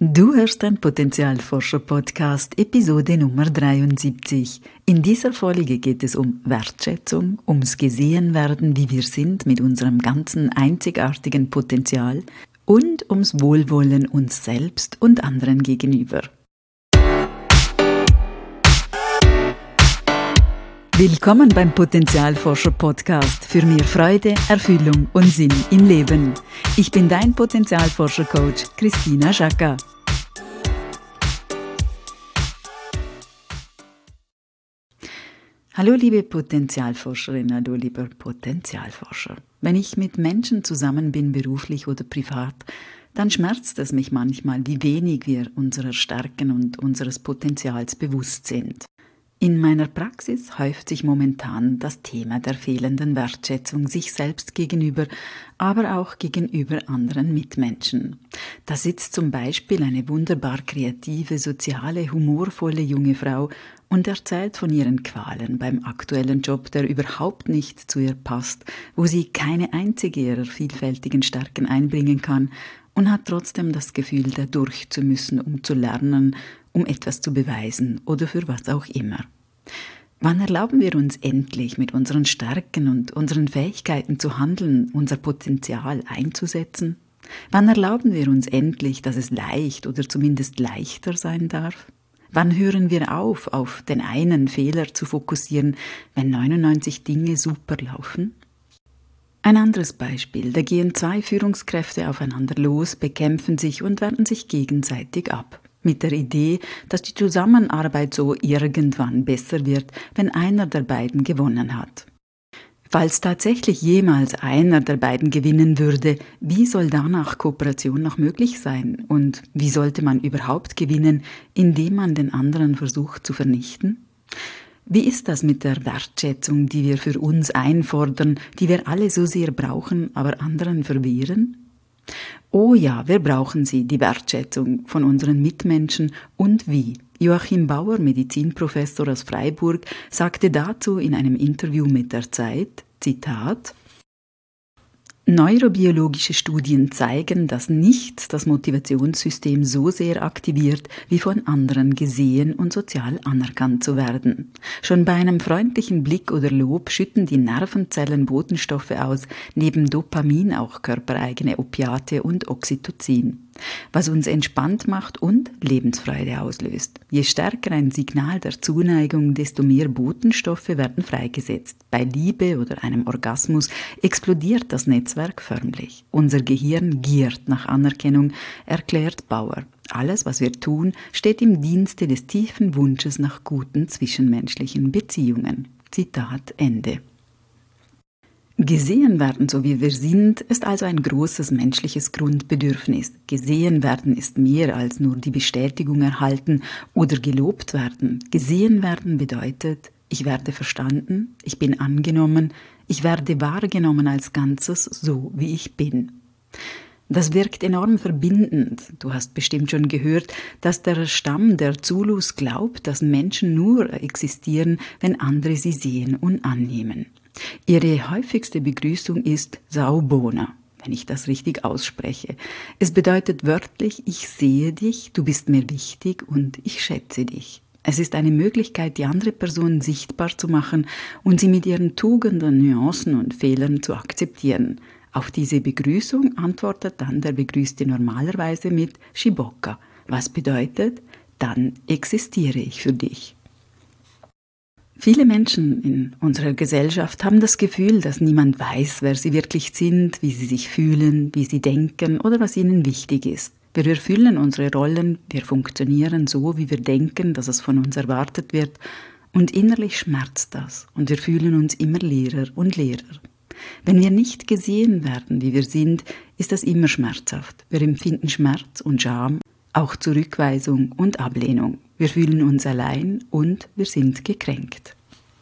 Du hörst den Potenzialforscher-Podcast, Episode Nummer 73. In dieser Folge geht es um Wertschätzung, ums Gesehenwerden, wie wir sind mit unserem ganzen einzigartigen Potenzial und ums Wohlwollen uns selbst und anderen gegenüber. Willkommen beim Potenzialforscher-Podcast für mehr Freude, Erfüllung und Sinn im Leben. Ich bin dein Potenzialforscher-Coach Christina Schaka. Hallo liebe Potenzialforscherin, hallo lieber Potenzialforscher. Wenn ich mit Menschen zusammen bin, beruflich oder privat, dann schmerzt es mich manchmal, wie wenig wir unserer Stärken und unseres Potenzials bewusst sind. In meiner Praxis häuft sich momentan das Thema der fehlenden Wertschätzung sich selbst gegenüber, aber auch gegenüber anderen Mitmenschen. Da sitzt zum Beispiel eine wunderbar kreative, soziale, humorvolle junge Frau und erzählt von ihren Qualen beim aktuellen Job, der überhaupt nicht zu ihr passt, wo sie keine einzige ihrer vielfältigen Stärken einbringen kann und hat trotzdem das Gefühl, da durch zu müssen, um zu lernen, um etwas zu beweisen oder für was auch immer. Wann erlauben wir uns endlich, mit unseren Stärken und unseren Fähigkeiten zu handeln, unser Potenzial einzusetzen? Wann erlauben wir uns endlich, dass es leicht oder zumindest leichter sein darf? Wann hören wir auf den einen Fehler zu fokussieren, wenn 99 Dinge super laufen? Ein anderes Beispiel, da gehen zwei Führungskräfte aufeinander los, bekämpfen sich und werten sich gegenseitig ab. Mit der Idee, dass die Zusammenarbeit so irgendwann besser wird, wenn einer der beiden gewonnen hat. Falls tatsächlich jemals einer der beiden gewinnen würde, wie soll danach Kooperation noch möglich sein? Und wie sollte man überhaupt gewinnen, indem man den anderen versucht zu vernichten? Wie ist das mit der Wertschätzung, die wir für uns einfordern, die wir alle so sehr brauchen, aber anderen verwehren? Oh ja, wir brauchen sie, die Wertschätzung von unseren Mitmenschen und wie. Joachim Bauer, Medizinprofessor aus Freiburg, sagte dazu in einem Interview mit der Zeit, Zitat: Neurobiologische Studien zeigen, dass nichts das Motivationssystem so sehr aktiviert, wie von anderen gesehen und sozial anerkannt zu werden. Schon bei einem freundlichen Blick oder Lob schütten die Nervenzellen Botenstoffe aus, neben Dopamin auch körpereigene Opiate und Oxytocin, was uns entspannt macht und Lebensfreude auslöst. Je stärker ein Signal der Zuneigung, desto mehr Botenstoffe werden freigesetzt. Bei Liebe oder einem Orgasmus explodiert das Netzwerk förmlich. Unser Gehirn giert nach Anerkennung, erklärt Bauer. Alles, was wir tun, steht im Dienste des tiefen Wunsches nach guten zwischenmenschlichen Beziehungen. Zitat Ende. Gesehen werden, so wie wir sind, ist also ein großes menschliches Grundbedürfnis. Gesehen werden ist mehr als nur die Bestätigung erhalten oder gelobt werden. Gesehen werden bedeutet, ich werde verstanden, ich bin angenommen, ich werde wahrgenommen als Ganzes, so wie ich bin. Das wirkt enorm verbindend. Du hast bestimmt schon gehört, dass der Stamm der Zulus glaubt, dass Menschen nur existieren, wenn andere sie sehen und annehmen. Ihre häufigste Begrüßung ist Saubona, wenn ich das richtig ausspreche. Es bedeutet wörtlich, ich sehe dich, du bist mir wichtig und ich schätze dich. Es ist eine Möglichkeit, die andere Person sichtbar zu machen und sie mit ihren Tugenden, Nuancen und Fehlern zu akzeptieren. Auf diese Begrüßung antwortet dann der Begrüßte normalerweise mit Shiboka, was bedeutet, dann existiere ich für dich. Viele Menschen in unserer Gesellschaft haben das Gefühl, dass niemand weiß, wer sie wirklich sind, wie sie sich fühlen, wie sie denken oder was ihnen wichtig ist. Wir erfüllen unsere Rollen, wir funktionieren so, wie wir denken, dass es von uns erwartet wird, und innerlich schmerzt das und wir fühlen uns immer leerer und leerer. Wenn wir nicht gesehen werden, wie wir sind, ist das immer schmerzhaft. Wir empfinden Schmerz und Scham, auch Zurückweisung und Ablehnung. Wir fühlen uns allein und wir sind gekränkt.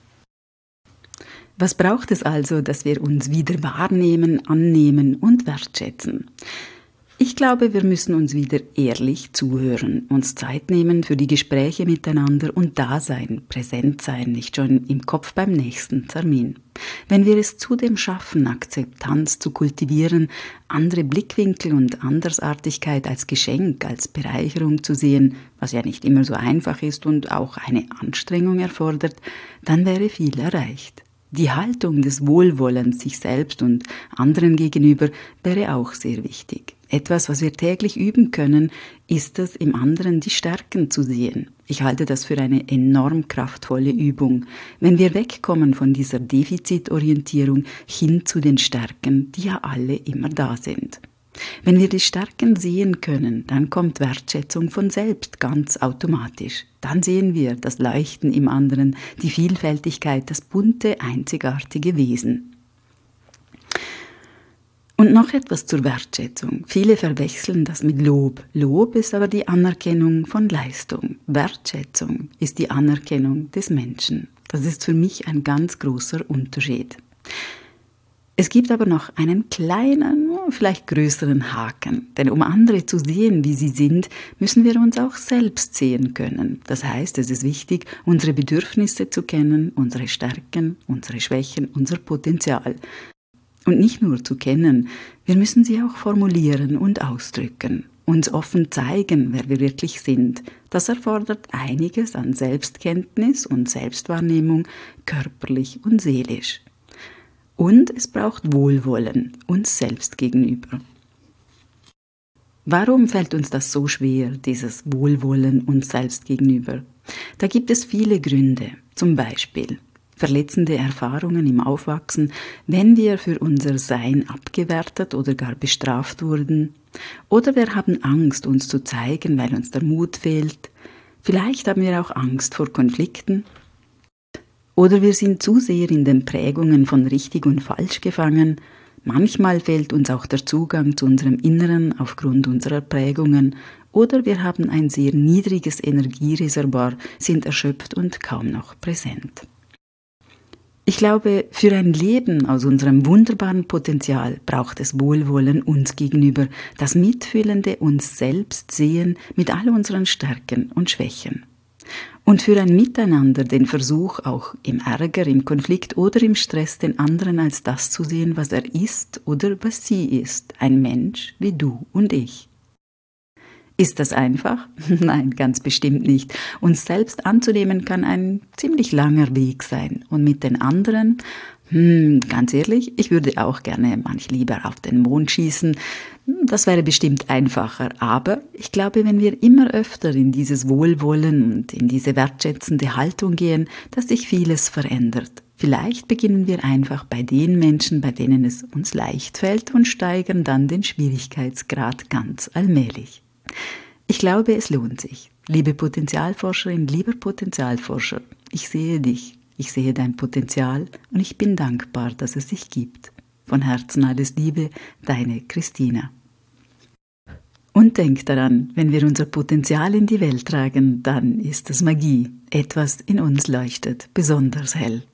Was braucht es also, dass wir uns wieder wahrnehmen, annehmen und wertschätzen? Ich glaube, wir müssen uns wieder ehrlich zuhören, uns Zeit nehmen für die Gespräche miteinander und da sein, präsent sein, nicht schon im Kopf beim nächsten Termin. Wenn wir es zudem schaffen, Akzeptanz zu kultivieren, andere Blickwinkel und Andersartigkeit als Geschenk, als Bereicherung zu sehen, was ja nicht immer so einfach ist und auch eine Anstrengung erfordert, dann wäre viel erreicht. Die Haltung des Wohlwollens sich selbst und anderen gegenüber wäre auch sehr wichtig. Etwas, was wir täglich üben können, ist es, im anderen die Stärken zu sehen. Ich halte das für eine enorm kraftvolle Übung, wenn wir wegkommen von dieser Defizitorientierung hin zu den Stärken, die ja alle immer da sind. Wenn wir die Stärken sehen können, dann kommt Wertschätzung von selbst ganz automatisch. Dann sehen wir das Leuchten im anderen, die Vielfältigkeit, das bunte, einzigartige Wesen. Und noch etwas zur Wertschätzung. Viele verwechseln das mit Lob. Lob ist aber die Anerkennung von Leistung. Wertschätzung ist die Anerkennung des Menschen. Das ist für mich ein ganz großer Unterschied. Es gibt aber noch einen kleinen, vielleicht größeren Haken. Denn um andere zu sehen, wie sie sind, müssen wir uns auch selbst sehen können. Das heißt, es ist wichtig, unsere Bedürfnisse zu kennen, unsere Stärken, unsere Schwächen, unser Potenzial. Und nicht nur zu kennen, wir müssen sie auch formulieren und ausdrücken, uns offen zeigen, wer wir wirklich sind. Das erfordert einiges an Selbstkenntnis und Selbstwahrnehmung, körperlich und seelisch. Und es braucht Wohlwollen uns selbst gegenüber. Warum fällt uns das so schwer, dieses Wohlwollen uns selbst gegenüber? Da gibt es viele Gründe, zum Beispiel verletzende Erfahrungen im Aufwachsen, wenn wir für unser Sein abgewertet oder gar bestraft wurden. Oder wir haben Angst, uns zu zeigen, weil uns der Mut fehlt. Vielleicht haben wir auch Angst vor Konflikten. Oder wir sind zu sehr in den Prägungen von richtig und falsch gefangen. Manchmal fehlt uns auch der Zugang zu unserem Inneren aufgrund unserer Prägungen. Oder wir haben ein sehr niedriges Energiereservoir, sind erschöpft und kaum noch präsent. Ich glaube, für ein Leben aus unserem wunderbaren Potenzial braucht es Wohlwollen uns gegenüber, das mitfühlende uns selbst sehen mit all unseren Stärken und Schwächen. Und für ein Miteinander den Versuch, auch im Ärger, im Konflikt oder im Stress den anderen als das zu sehen, was er ist oder was sie ist, ein Mensch wie du und ich. Ist das einfach? Nein, ganz bestimmt nicht. Uns selbst anzunehmen kann ein ziemlich langer Weg sein. Und mit den anderen, ganz ehrlich, ich würde auch gerne manch lieber auf den Mond schießen. Das wäre bestimmt einfacher. Aber ich glaube, wenn wir immer öfter in dieses Wohlwollen und in diese wertschätzende Haltung gehen, dass sich vieles verändert. Vielleicht beginnen wir einfach bei den Menschen, bei denen es uns leicht fällt und steigern dann den Schwierigkeitsgrad ganz allmählich. Ich glaube, es lohnt sich. Liebe Potenzialforscherin, lieber Potenzialforscher, ich sehe dich, ich sehe dein Potenzial und ich bin dankbar, dass es dich gibt. Von Herzen alles Liebe, deine Christina. Und denk daran, wenn wir unser Potenzial in die Welt tragen, dann ist es Magie. Etwas in uns leuchtet besonders hell.